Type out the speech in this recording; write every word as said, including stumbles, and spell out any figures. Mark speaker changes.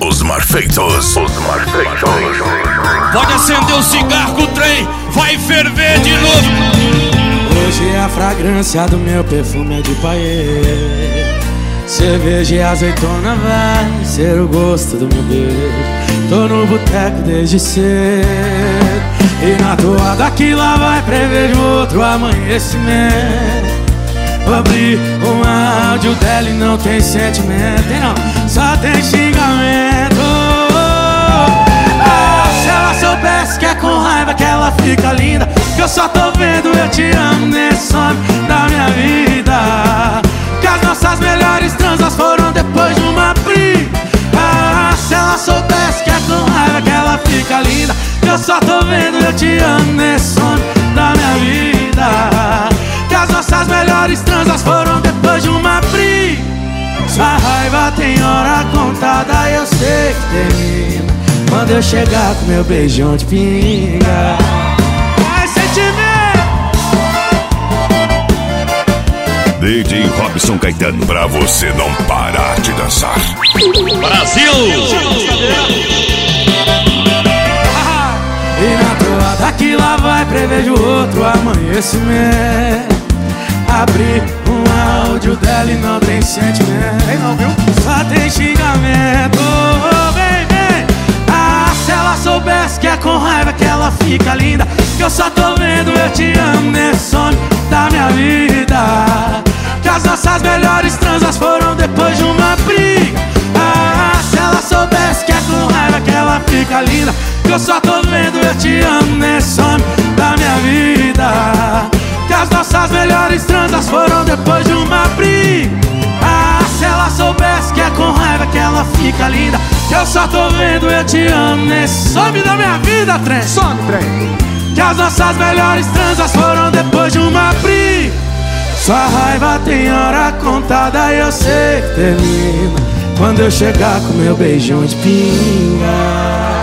Speaker 1: Os Marfeitos. Os Marfeitos.
Speaker 2: Pode acender o cigarro que o trem vai ferver de novo.
Speaker 3: Hoje a fragrância do meu perfume é de paê. Cerveja e azeitona vai ser o gosto do meu beijo. Tô no boteco desde cedo, e na toada que lá vai prevejo outro amanhecimento. Vou abrir um áudio dela e não tem sentimento, tem não, só tem xingamento. Ah, se ela soubesse que é com raiva que ela fica linda, que eu só tô vendo eu te amo nesse sonho da minha vida. Que as nossas melhores transas foram depois de uma briga. Ah, se ela soubesse que é com raiva que ela fica linda, que eu só tô vendo eu te amo nesse sonho da minha vida. Que as nossas melhores transas foram depois de uma briga. Sua raiva tem hora contada, eu sei que termina quando eu chegar com meu beijão de pinga. Ai, sentimento!
Speaker 1: D J Robson Caetano, pra você não parar de dançar.
Speaker 2: Brasil!
Speaker 3: E na toada que lá vai prevejo outro amanhecimento. Abri um áudio dela e não tem sentimento, tem não, viu? Só tem xingamento. Oh, vem, vem. Ah, se ela soubesse que é com raiva que ela fica linda, que eu só tô vendo eu te amo nesse sonho da minha vida. Que as nossas melhores transas foram depois de uma briga. Ah, se ela soubesse que é com raiva que ela fica linda, que eu só tô vendo eu te amo nesse sonho da minha vida. Que as nossas melhores transas foram depois de uma briga. Ah, se ela soubesse que é com raiva que ela fica linda, que eu só tô vendo eu te amo nesse some da minha vida, trem.
Speaker 4: Some, trem.
Speaker 3: Que as nossas melhores transas foram depois de uma briga. Sua raiva tem hora contada, eu sei que termina quando eu chegar com meu beijão de pinga.